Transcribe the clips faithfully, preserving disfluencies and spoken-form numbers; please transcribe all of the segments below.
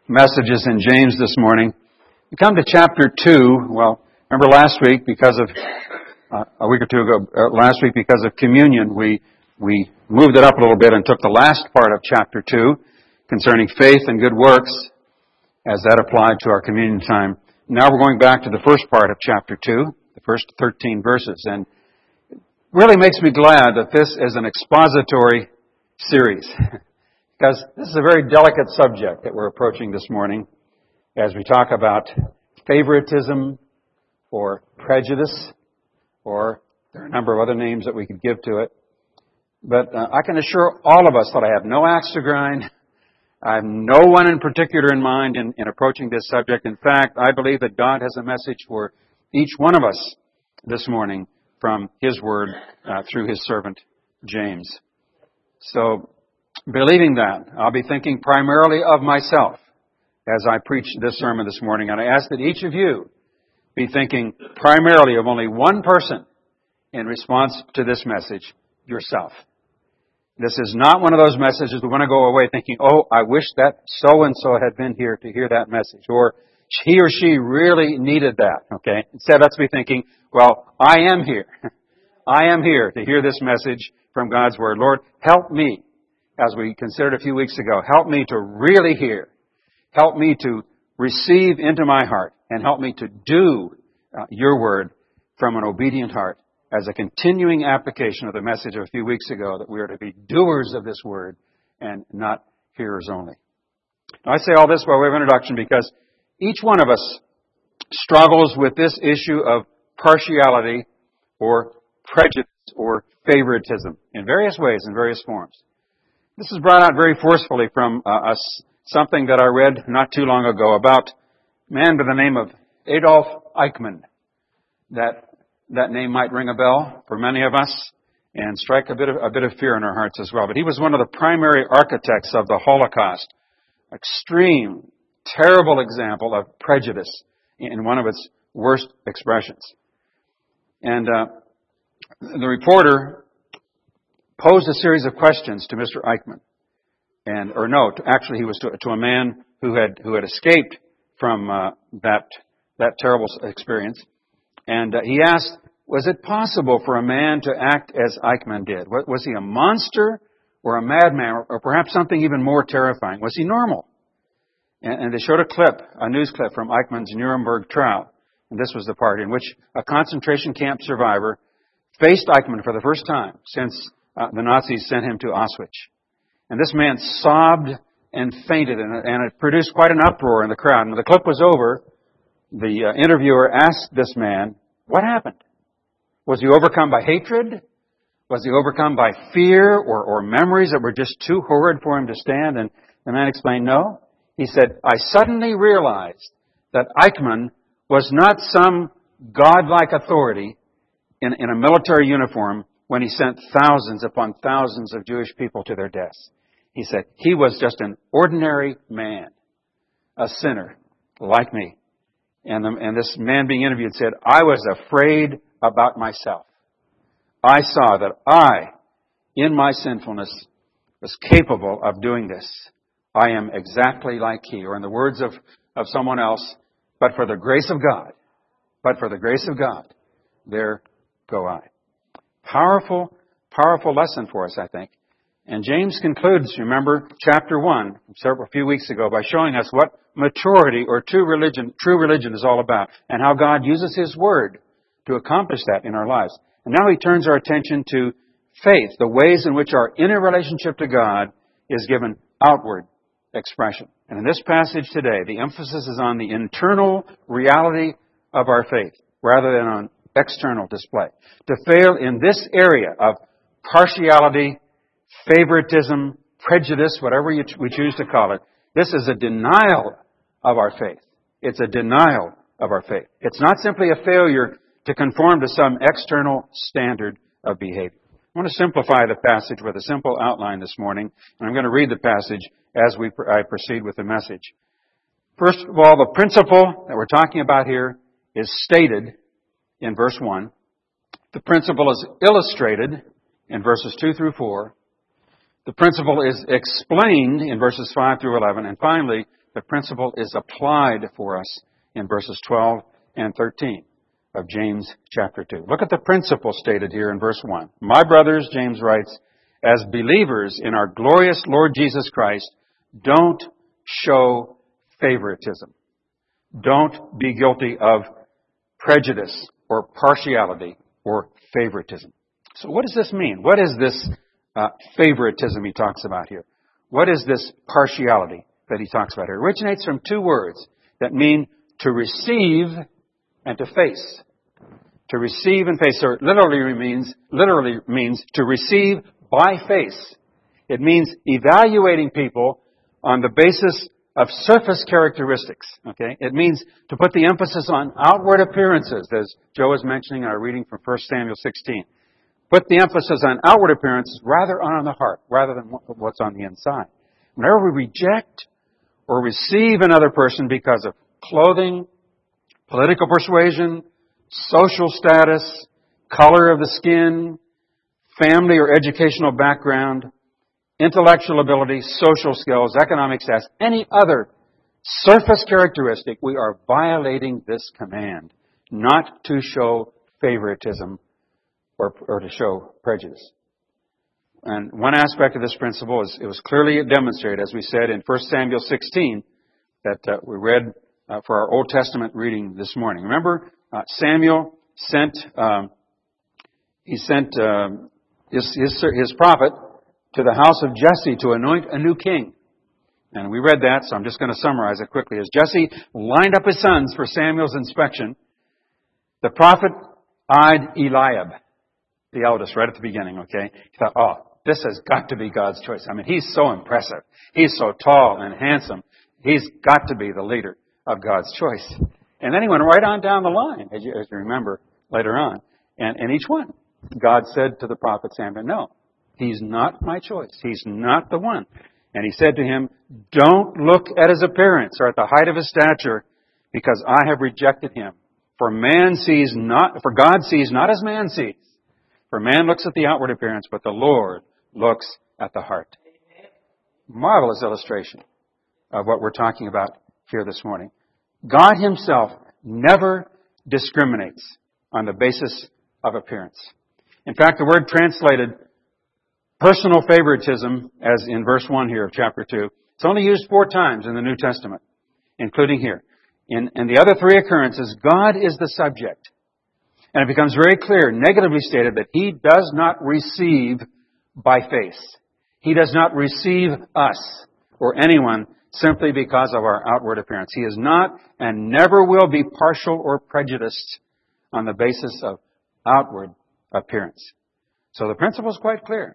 messages in James this morning. We come to chapter two. Well, remember last week, because of uh, a week or two ago, uh, last week because of communion, we we moved it up a little bit and took the last part of chapter two concerning faith and good works, as that applied to our communion time. Now we're going back to the first part of chapter two, the first thirteen verses, and it really makes me glad that this is an expository series, because this is a very delicate subject that we're approaching this morning as we talk about favoritism or prejudice, or there are a number of other names that we could give to it. But uh, I can assure all of us that I have no axe to grind. I have no one in particular in mind in, in approaching this subject. In fact, I believe that God has a message for each one of us this morning from His Word uh, through His servant, James. So, believing that, I'll be thinking primarily of myself as I preach this sermon this morning. And I ask that each of you be thinking primarily of only one person in response to this message, yourself. This is not one of those messages we want to go away thinking, oh, I wish that so-and-so had been here to hear that message, or he or she really needed that, okay? Instead, let's be thinking, well, I am here. I am here to hear this message from God's Word. Lord, help me, as we considered a few weeks ago, help me to really hear. Help me to receive into my heart, and help me to do uh, your Word from an obedient heart, as a continuing application of the message of a few weeks ago, that we are to be doers of this Word and not hearers only. Now, I say all this by way of introduction because each one of us struggles with this issue of partiality or prejudice or favoritism in various ways, in various forms. This is brought out very forcefully from uh, us, something that I read not too long ago about a man by the name of Adolf Eichmann. That That name might ring a bell for many of us and strike a bit of, a bit of fear in our hearts as well. But he was one of the primary architects of the Holocaust. Extreme, terrible example of prejudice in one of its worst expressions. And uh, the reporter posed a series of questions to Mister Eichmann. And, or no, actually he was to, to a man who had, who had escaped from uh, that, that terrible experience. And uh, he asked, was it possible for a man to act as Eichmann did? Was he a monster or a madman, or perhaps something even more terrifying? Was he normal? And, and they showed a clip, a news clip from Eichmann's Nuremberg trial. And this was the part in which a concentration camp survivor faced Eichmann for the first time since uh, the Nazis sent him to Auschwitz. And this man sobbed and fainted, and, and it produced quite an uproar in the crowd. And when the clip was over, the uh, interviewer asked this man, what happened? Was he overcome by hatred? Was he overcome by fear or, or memories that were just too horrid for him to stand? And the man explained, no. He said, I suddenly realized that Eichmann was not some godlike authority in, in a military uniform when he sent thousands upon thousands of Jewish people to their deaths. He said, he was just an ordinary man, a sinner like me. And, the, and this man being interviewed said, I was afraid about myself. I saw that I, in my sinfulness, was capable of doing this. I am exactly like he. Or in the words of, of someone else, but for the grace of God, but for the grace of God, there go I. Powerful, powerful lesson for us, I think. And James concludes, remember, chapter one, several few weeks ago, by showing us what maturity or true religion, true religion is all about, and how God uses His Word to accomplish that in our lives. And now He turns our attention to faith, the ways in which our inner relationship to God is given outward expression. And in this passage today, the emphasis is on the internal reality of our faith, rather than on external display. To fail in this area of partiality, favoritism, prejudice, whatever you, we choose to call it, this is a denial of our faith. It's a denial of our faith. It's not simply a failure to conform to some external standard of behavior. I want to simplify the passage with a simple outline this morning, and I'm going to read the passage as we I proceed with the message. First of all, the principle that we're talking about here is stated in verse one. The principle is illustrated in verses two through four. The principle is explained in verses five through eleven. And finally, the principle is applied for us in verses twelve and thirteen of James chapter two. Look at the principle stated here in verse one. My brothers, James writes, as believers in our glorious Lord Jesus Christ, don't show favoritism. Don't be guilty of prejudice or partiality or favoritism. So what does this mean? What is this uh, favoritism he talks about here? What is this partiality that he talks about here? It originates from two words that mean to receive and to face. To receive and face. So it literally means, literally means to receive by face. It means evaluating people on the basis of surface characteristics. Okay? It means to put the emphasis on outward appearances, as Joe was mentioning in our reading from First Samuel sixteen. Put the emphasis on outward appearances rather on the heart, rather than what's on the inside. Whenever we reject or receive another person because of clothing, political persuasion, social status, color of the skin, family or educational background, intellectual ability, social skills, economic status, any other surface characteristic, we are violating this command not to show favoritism or, or to show prejudice. And one aspect of this principle is it was clearly demonstrated, as we said in First Samuel sixteen, that uh, we read uh, for our Old Testament reading this morning. Remember, uh, Samuel sent um, he sent um, his, his his prophet to the house of Jesse to anoint a new king. And we read that, so I'm just going to summarize it quickly. As Jesse lined up his sons for Samuel's inspection, the prophet eyed Eliab, the eldest, right at the beginning, okay? He thought, oh, this has got to be God's choice. I mean, he's so impressive. He's so tall and handsome. He's got to be the leader of God's choice. And then he went right on down the line, as you, as you remember later on. And, and each one, God said to the prophet Samuel, no, he's not my choice. He's not the one. And he said to him, don't look at his appearance or at the height of his stature, because I have rejected him. For man sees not, for God sees not as man sees. For man looks at the outward appearance, but the Lord looks at the heart. Marvelous illustration of what we're talking about here this morning. God himself never discriminates on the basis of appearance. In fact, the word translated personal favoritism, as in verse one here of chapter two, it's only used four times in the New Testament, including here. In, in the other three occurrences, God is the subject. And it becomes very clear, negatively stated, that he does not receive by face. He does not receive us or anyone simply because of our outward appearance. He is not and never will be partial or prejudiced on the basis of outward appearance. So the principle is quite clear.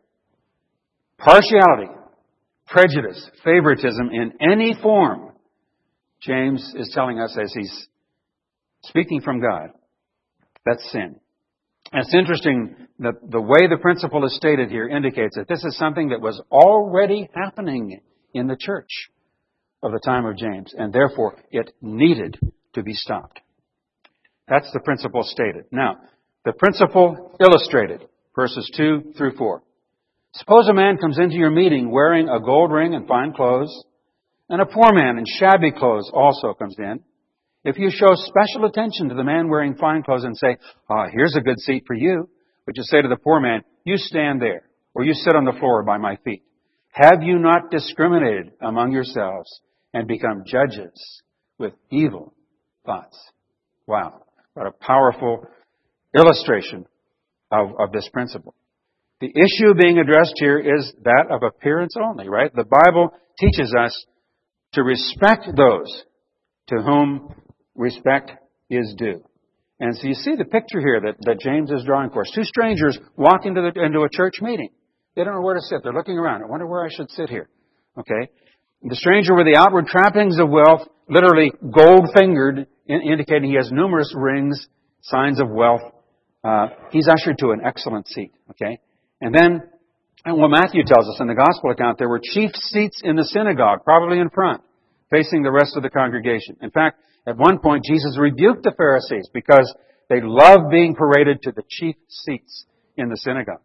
Partiality, prejudice, favoritism in any form, James is telling us as he's speaking from God, that's sin. And it's interesting that the way the principle is stated here indicates that this is something that was already happening in the church of the time of James, and therefore it needed to be stopped. That's the principle stated. Now, the principle illustrated, verses two through four. Suppose a man comes into your meeting wearing a gold ring and fine clothes, and a poor man in shabby clothes also comes in. If you show special attention to the man wearing fine clothes and say, ah, here's a good seat for you, but you say to the poor man, you stand there, or you sit on the floor by my feet. Have you not discriminated among yourselves and become judges with evil thoughts? Wow, what a powerful illustration of, of this principle. The issue being addressed here is that of appearance only, right? The Bible teaches us to respect those to whom respect is due. And so you see the picture here that, that James is drawing for us. Two strangers walk into, the, into a church meeting. They don't know where to sit. They're looking around. I wonder where I should sit here. Okay? The stranger with the outward trappings of wealth, literally gold-fingered, in, indicating he has numerous rings, signs of wealth. Uh, he's ushered to an excellent seat. Okay? And then, and what Matthew tells us in the gospel account, there were chief seats in the synagogue, probably in front, facing the rest of the congregation. In fact, at one point, Jesus rebuked the Pharisees because they loved being paraded to the chief seats in the synagogue.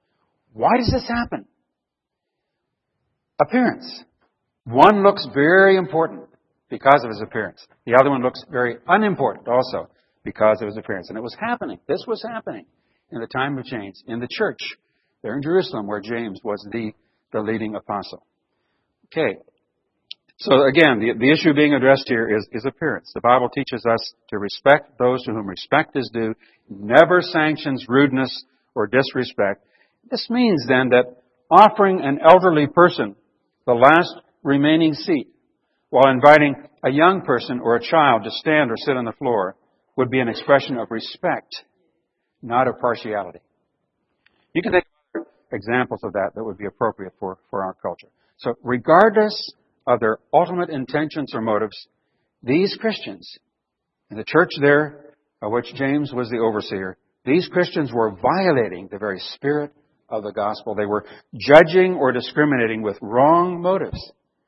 Why does this happen? Appearance. One looks very important because of his appearance. The other one looks very unimportant also because of his appearance. And it was happening. This was happening in the time of James, in the church there in Jerusalem where James was the, the leading apostle. Okay. So again, the, the issue being addressed here is, is appearance. The Bible teaches us to respect those to whom respect is due, never sanctions rudeness or disrespect. This means then that offering an elderly person the last remaining seat while inviting a young person or a child to stand or sit on the floor would be an expression of respect, not of partiality. You can take examples of that that would be appropriate for, for our culture. So regardless of their ultimate intentions or motives, these Christians, in the church there, of which James was the overseer, these Christians were violating the very spirit of the gospel. They were judging or discriminating with wrong motives.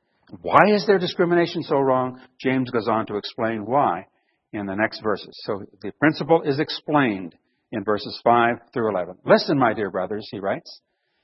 Why is their discrimination so wrong? James goes on to explain why in the next verses. So the principle is explained in verses five through eleven. Listen, my dear brothers, he writes,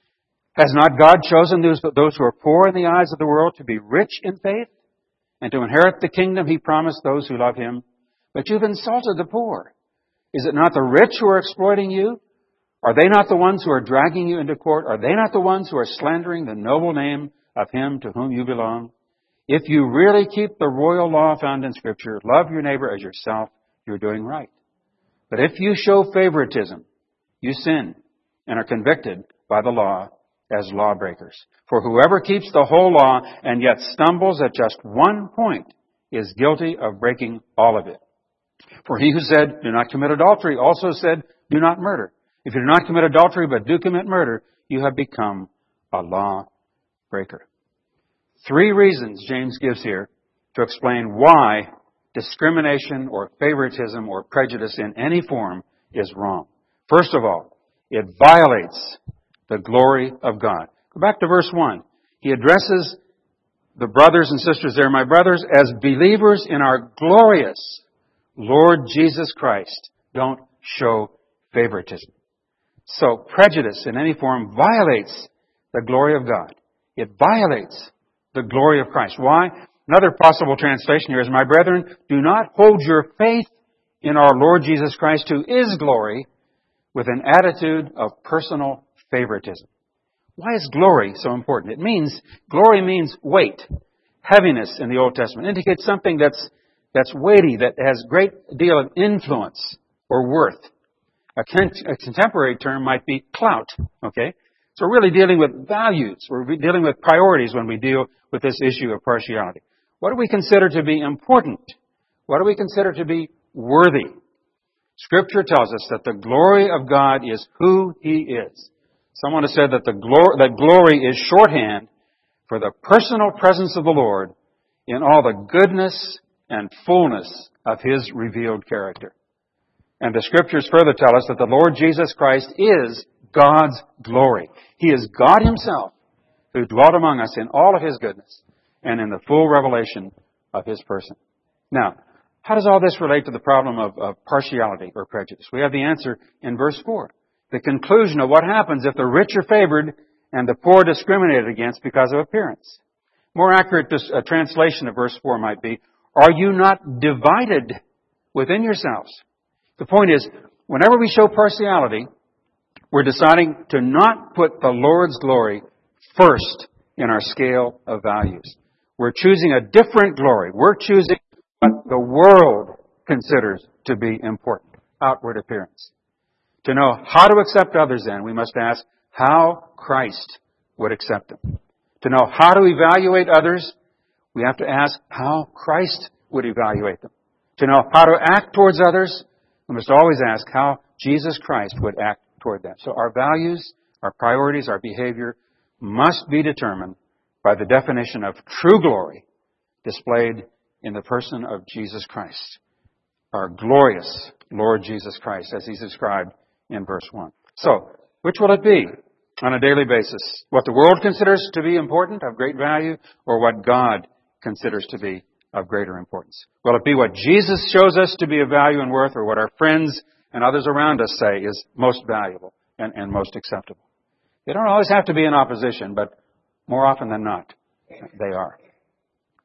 has not God chosen those, those who are poor in the eyes of the world to be rich in faith and to inherit the kingdom he promised those who love him? But you've insulted the poor. Is it not the rich who are exploiting you? Are they not the ones who are dragging you into court? Are they not the ones who are slandering the noble name of him to whom you belong? If you really keep the royal law found in Scripture, love your neighbor as yourself, you're doing right. But if you show favoritism, you sin and are convicted by the law as lawbreakers. For whoever keeps the whole law and yet stumbles at just one point is guilty of breaking all of it. For he who said, do not commit adultery, also said, do not murder. If you do not commit adultery but do commit murder, you have become a lawbreaker. Three reasons James gives here to explain why discrimination or favoritism or prejudice in any form is wrong. First of all, it violates the glory of God. Go back to verse one. He addresses the brothers and sisters there, my brothers, as believers in our glorious Lord Jesus Christ. Don't show favoritism. So prejudice in any form violates the glory of God. It violates the glory of Christ. Why? Another possible translation here is, my brethren, do not hold your faith in our Lord Jesus Christ, who is glory, with an attitude of personal favoritism. Why is glory so important? It means, glory means weight, heaviness in the Old Testament. It indicates something that's, that's weighty, that has a great deal of influence or worth. A, con- a contemporary term might be clout, okay? So we're really dealing with values. We're dealing with priorities when we deal with this issue of partiality. What do we consider to be important? What do we consider to be worthy? Scripture tells us that the glory of God is who He is. Someone has said that the glory, that glory is shorthand for the personal presence of the Lord in all the goodness and fullness of His revealed character. And the Scriptures further tell us that the Lord Jesus Christ is God's glory. He is God Himself who dwelt among us in all of His goodness and in the full revelation of His person. Now, how does all this relate to the problem of, of partiality or prejudice? We have the answer in verse four. The conclusion of what happens if the rich are favored and the poor discriminated against because of appearance. More accurate this, uh, translation of verse four might be, are you not divided within yourselves? The point is, whenever we show partiality, we're deciding to not put the Lord's glory first in our scale of values. We're choosing a different glory. We're choosing what the world considers to be important, outward appearance. To know how to accept others, then, we must ask how Christ would accept them. To know how to evaluate others, we have to ask how Christ would evaluate them. To know how to act towards others, we must always ask how Jesus Christ would act toward them. So our values, our priorities, our behavior must be determined by the definition of true glory displayed in the person of Jesus Christ, our glorious Lord Jesus Christ, as He's described in verse one. So, which will it be on a daily basis? What the world considers to be important, of great value, or what God considers to be of greater importance? Will it be what Jesus shows us to be of value and worth, or what our friends and others around us say is most valuable and, and most acceptable? They don't always have to be in opposition, but more often than not, they are.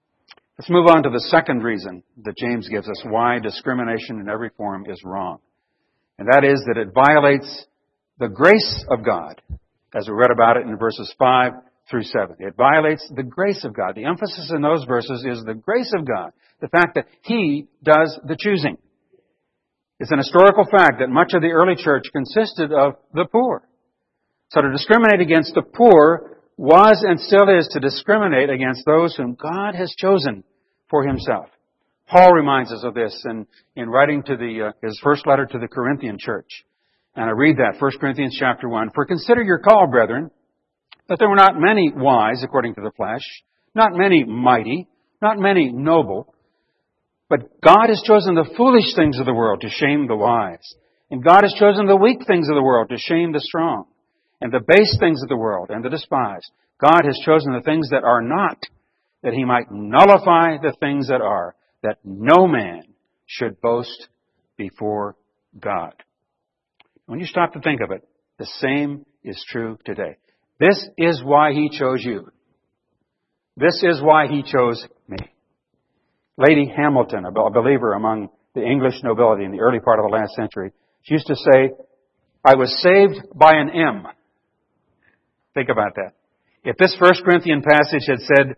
Let's move on to the second reason that James gives us why discrimination in every form is wrong. And that is that it violates the grace of God, as we read about it in verses five through seven. It violates the grace of God. The emphasis in those verses is the grace of God, the fact that He does the choosing. It's an historical fact that much of the early church consisted of the poor. So to discriminate against the poor was and still is to discriminate against those whom God has chosen for Himself. Paul reminds us of this in, in writing to the, uh, his first letter to the Corinthian church. And I read that, First Corinthians chapter one. For consider your call, brethren, that there were not many wise according to the flesh, not many mighty, not many noble, but God has chosen the foolish things of the world to shame the wise. And God has chosen the weak things of the world to shame the strong. And the base things of the world and the despised. God has chosen the things that are not, that He might nullify the things that are, that no man should boast before God. When you stop to think of it, the same is true today. This is why He chose you. This is why He chose me. Lady Hamilton, a believer among the English nobility in the early part of the last century, she used to say, I was saved by an M. Think about that. If this First Corinthian passage had said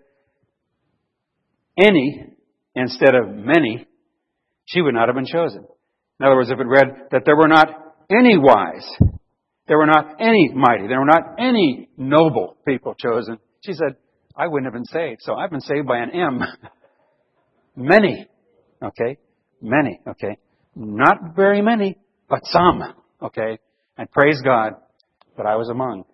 any instead of many, she would not have been chosen. In other words, if it read that there were not any wise, there were not any mighty, there were not any noble people chosen, she said, I wouldn't have been saved. So I've been saved by an M. Many. Okay? Many. Okay? Not very many, but some. Okay? And praise God that I was among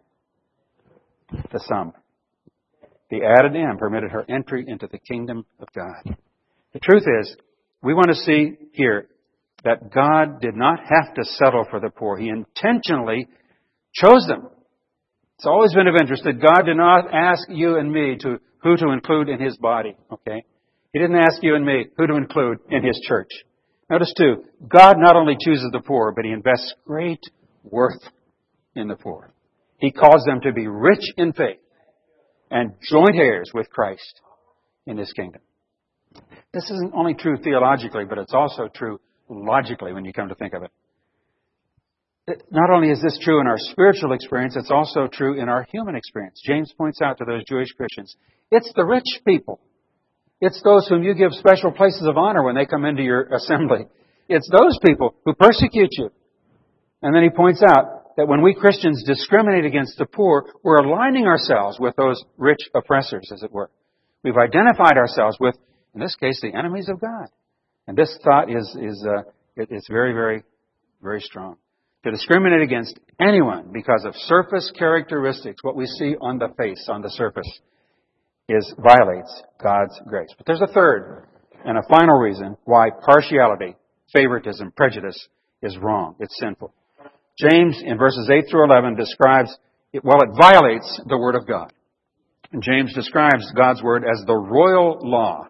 the some. The added M permitted her entry into the kingdom of God. The truth is, we want to see here that God did not have to settle for the poor. He intentionally chose them. It's always been of interest that God did not ask you and me to who to include in His body. Okay? He didn't ask you and me who to include in His church. Notice too, God not only chooses the poor, but He invests great worth in the poor. He calls them to be rich in faith and joint heirs with Christ in His kingdom. This isn't only true theologically, but it's also true logically when you come to think of it. Not only is this true in our spiritual experience, it's also true in our human experience. James points out to those Jewish Christians, it's the rich people. It's those whom you give special places of honor when they come into your assembly. It's those people who persecute you. And then he points out that when we Christians discriminate against the poor, we're aligning ourselves with those rich oppressors, as it were. We've identified ourselves with, in this case, the enemies of God. And this thought is, is uh, it, it's very, very, very strong. To discriminate against anyone because of surface characteristics, what we see on the face, on the surface, is violates God's grace. But there's a third and a final reason why partiality, favoritism, prejudice is wrong. It's sinful. James, in verses eight through eleven, describes, it, well, it violates the Word of God. And James describes God's Word as the royal law,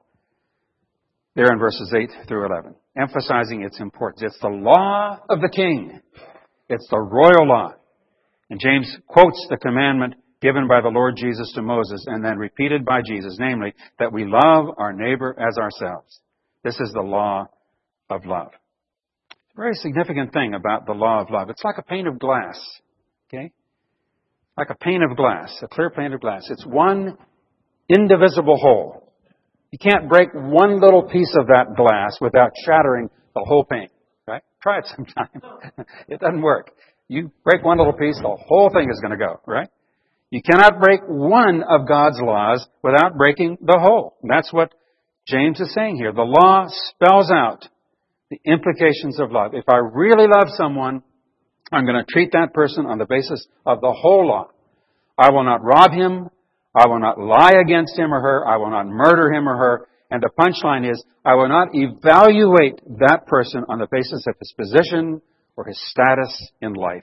there in verses eight through eleven, emphasizing its importance. It's the law of the king. It's the royal law. And James quotes the commandment given by the Lord Jesus to Moses and then repeated by Jesus, namely, that we love our neighbor as ourselves. This is the law of love. It's a very significant thing about the law of love. It's like a pane of glass. Okay? Like a pane of glass, a clear pane of glass. It's one indivisible whole. You can't break one little piece of that glass without shattering the whole pane. Right? Try it sometime. It doesn't work. You break one little piece, the whole thing is going to go. Right? You cannot break one of God's laws without breaking the whole. That's what James is saying here. The law spells out the implications of love. If I really love someone, I'm going to treat that person on the basis of the whole law. I will not rob him. I will not lie against him or her. I will not murder him or her. And the punchline is, I will not evaluate that person on the basis of his position or his status in life.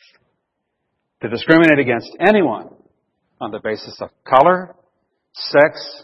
To discriminate against anyone on the basis of color, sex,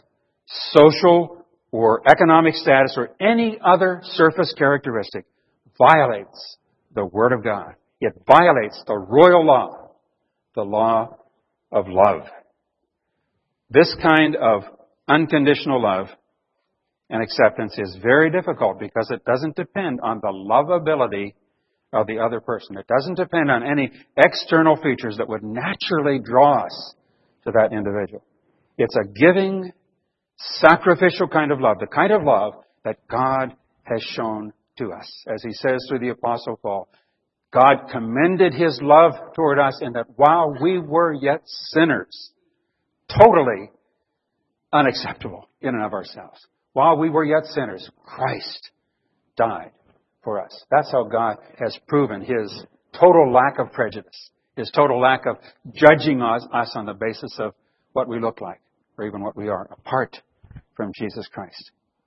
social or economic status, or any other surface characteristic violates the Word of God. It violates the royal law, the law of love. This kind of unconditional love and acceptance is very difficult because it doesn't depend on the lovability of the other person. It doesn't depend on any external features that would naturally draw us to that individual. It's a giving, sacrificial kind of love, the kind of love that God has shown to us. As he says through the Apostle Paul, God commended his love toward us in that while we were yet sinners, totally unacceptable in and of ourselves, while we were yet sinners, Christ died for us. That's how God has proven his total lack of prejudice, his total lack of judging us, us on the basis of what we look like, or even what we are, apart from Jesus Christ.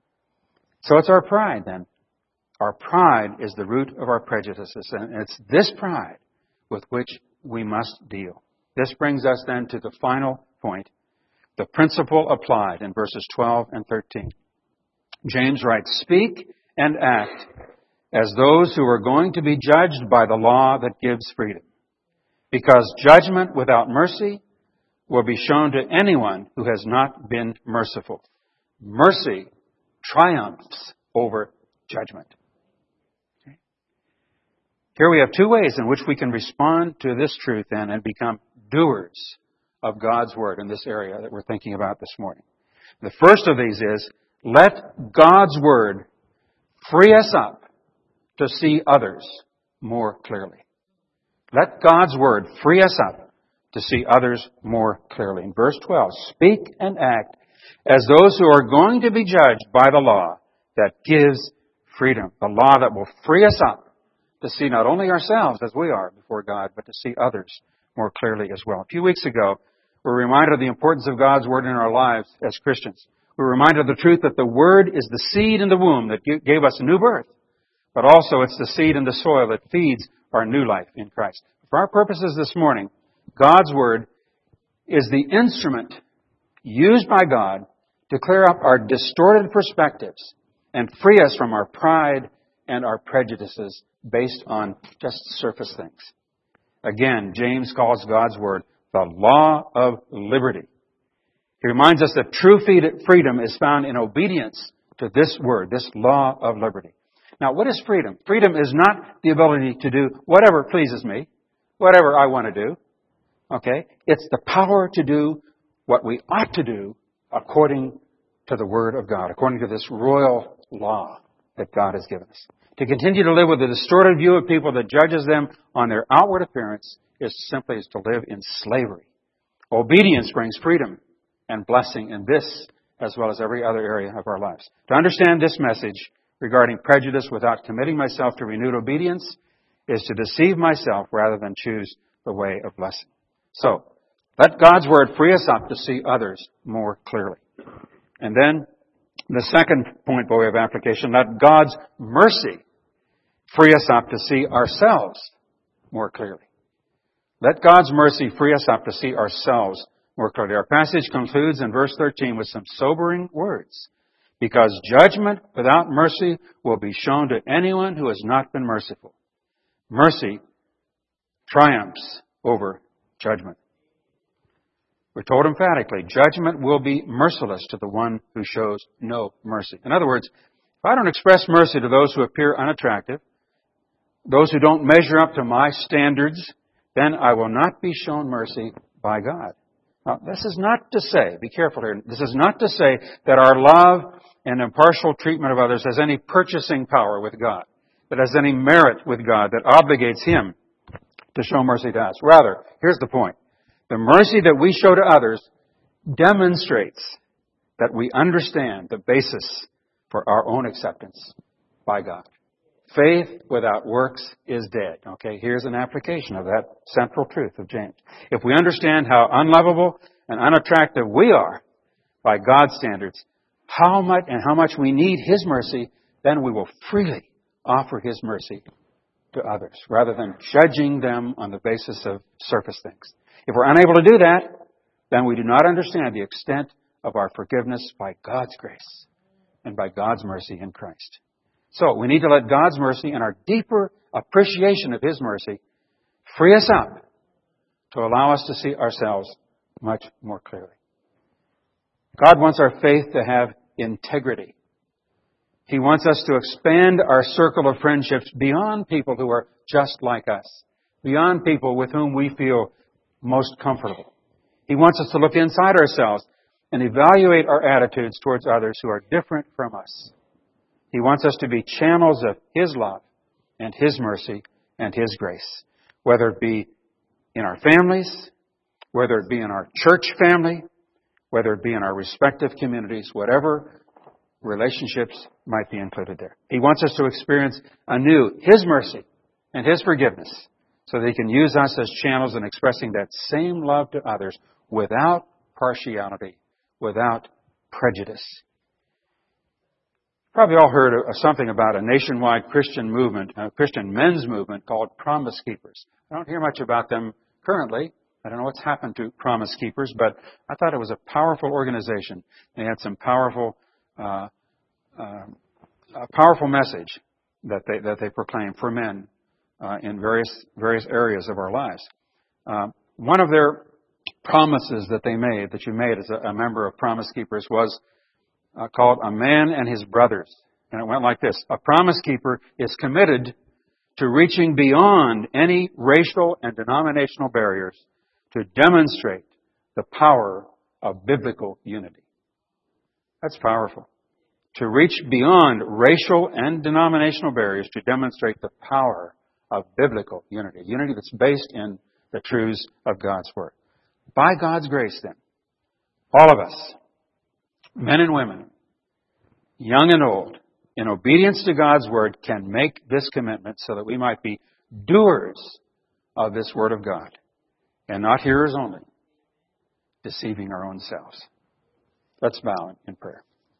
So it's our pride then. Our pride is the root of our prejudices, and it's this pride with which we must deal. This brings us then to the final point, the principle applied in verses twelve and thirteen. James writes, "Speak and act as those who are going to be judged by the law that gives freedom, because judgment without mercy will be shown to anyone who has not been merciful." Mercy triumphs over judgment. Okay. Here we have two ways in which we can respond to this truth then and become doers of God's Word in this area that we're thinking about this morning. The first of these is, let God's Word free us up to see others more clearly. Let God's Word free us up to see others more clearly. In verse twelve, "Speak and act as those who are going to be judged by the law that gives freedom." The law that will free us up to see not only ourselves as we are before God, but to see others more clearly as well. A few weeks ago, we were reminded of the importance of God's Word in our lives as Christians. We were reminded of the truth that the Word is the seed in the womb that gave us a new birth, but also it's the seed in the soil that feeds our new life in Christ. For our purposes this morning, God's Word is the instrument used by God to clear up our distorted perspectives and free us from our pride and our prejudices based on just surface things. Again, James calls God's Word the law of liberty. He reminds us that true freedom is found in obedience to this Word, this law of liberty. Now, what is freedom? Freedom is not the ability to do whatever pleases me, whatever I want to do. Okay? It's the power to do what we ought to do according to the Word of God, according to this royal law that God has given us. To continue to live with a distorted view of people that judges them on their outward appearance is simply to live in slavery. Obedience brings freedom and blessing in this as well as every other area of our lives. To understand this message regarding prejudice without committing myself to renewed obedience is to deceive myself rather than choose the way of blessing. So, let God's Word free us up to see others more clearly. And then, the second point by way of application, let God's mercy free us up to see ourselves more clearly. Let God's mercy free us up to see ourselves more clearly. Our passage concludes in verse thirteen with some sobering words. Because judgment without mercy will be shown to anyone who has not been merciful. Mercy triumphs over judgment. We're told emphatically, judgment will be merciless to the one who shows no mercy. In other words, if I don't express mercy to those who appear unattractive, those who don't measure up to my standards, then I will not be shown mercy by God. Now, this is not to say, be careful here, this is not to say that our love and impartial treatment of others has any purchasing power with God, that has any merit with God that obligates Him to show mercy to us. Rather, here's the point. The mercy that we show to others demonstrates that we understand the basis for our own acceptance by God. Faith without works is dead. Okay, here's an application of that central truth of James. If we understand how unlovable and unattractive we are by God's standards, how much and how much we need His mercy, then we will freely offer His mercy to others, rather than judging them on the basis of surface things. If we're unable to do that, then we do not understand the extent of our forgiveness by God's grace and by God's mercy in Christ. So we need to let God's mercy and our deeper appreciation of His mercy free us up to allow us to see ourselves much more clearly. God wants our faith to have integrity He wants us to expand our circle of friendships beyond people who are just like us, beyond people with whom we feel most comfortable. He wants us to look inside ourselves and evaluate our attitudes towards others who are different from us. He wants us to be channels of His love and His mercy and His grace, whether it be in our families, whether it be in our church family, whether it be in our respective communities, whatever relationships might be included there. He wants us to experience anew His mercy and His forgiveness so that He can use us as channels in expressing that same love to others without partiality, without prejudice. Probably all heard of something about a nationwide Christian movement, a Christian men's movement called Promise Keepers. I don't hear much about them currently. I don't know what's happened to Promise Keepers, but I thought it was a powerful organization. They had some powerful, uh, uh, a powerful message that they that they proclaim for men uh, in various various areas of our lives. Uh, one of their promises that they made, that you made as a, a member of Promise Keepers, was uh, called "A Man and His Brothers," and it went like this: a Promise Keeper is committed to reaching beyond any racial and denominational barriers to demonstrate the power of biblical unity. That's powerful. To reach beyond racial and denominational barriers to demonstrate the power of biblical unity. Unity that's based in the truths of God's Word. By God's grace, then, all of us, men and women, young and old, in obedience to God's Word, can make this commitment so that we might be doers of this Word of God and not hearers only, deceiving our own selves. Let's bow in prayer.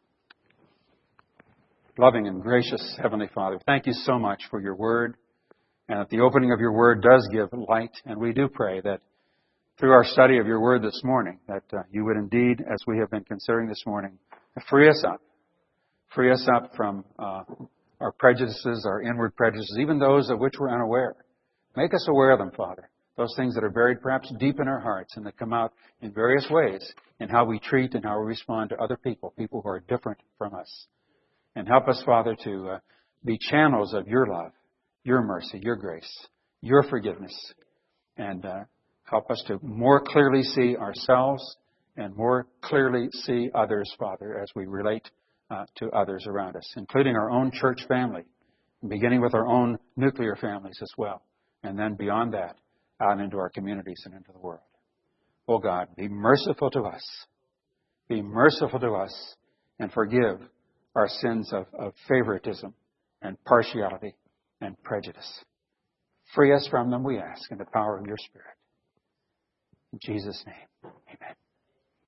Loving and gracious Heavenly Father, thank you so much for your Word, and that the opening of your Word does give light, and we do pray that through our study of your Word this morning, that uh, you would indeed, as we have been considering this morning, free us up. Free us up from uh, our prejudices, our inward prejudices, even those of which we're unaware. Make us aware of them, Father. Those things that are buried perhaps deep in our hearts and that come out in various ways in how we treat and how we respond to other people, people who are different from us. And help us, Father, to uh, be channels of your love, your mercy, your grace, your forgiveness. And uh, help us to more clearly see ourselves and more clearly see others, Father, as we relate uh, to others around us, including our own church family, beginning with our own nuclear families as well. And then beyond that, out into our communities and into the world. Oh God, be merciful to us. Be merciful to us and forgive our sins of, of favoritism and partiality and prejudice. Free us from them, we ask, in the power of your Spirit. In Jesus' name.